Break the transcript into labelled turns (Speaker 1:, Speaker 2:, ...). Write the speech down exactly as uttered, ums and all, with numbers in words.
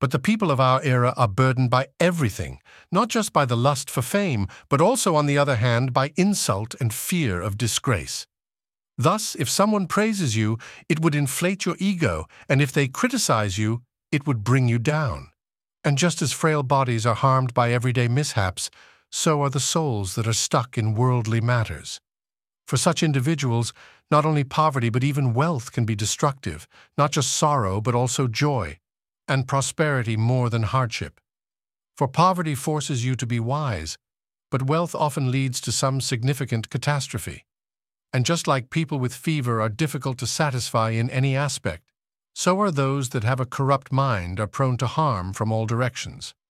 Speaker 1: But the people of our era are burdened by everything, not just by the lust for fame, but also, on the other hand, by insult and fear of disgrace. Thus, if someone praises you, it would inflate your ego, and if they criticize you, it would bring you down. And just as frail bodies are harmed by everyday mishaps, so are the souls that are stuck in worldly matters. For such individuals, not only poverty but even wealth can be destructive, not just sorrow but also joy, and prosperity more than hardship. For poverty forces you to be wise, but wealth often leads to some significant catastrophe. And just like people with fever are difficult to satisfy in any aspect, so are those that have a corrupt mind are prone to harm from all directions.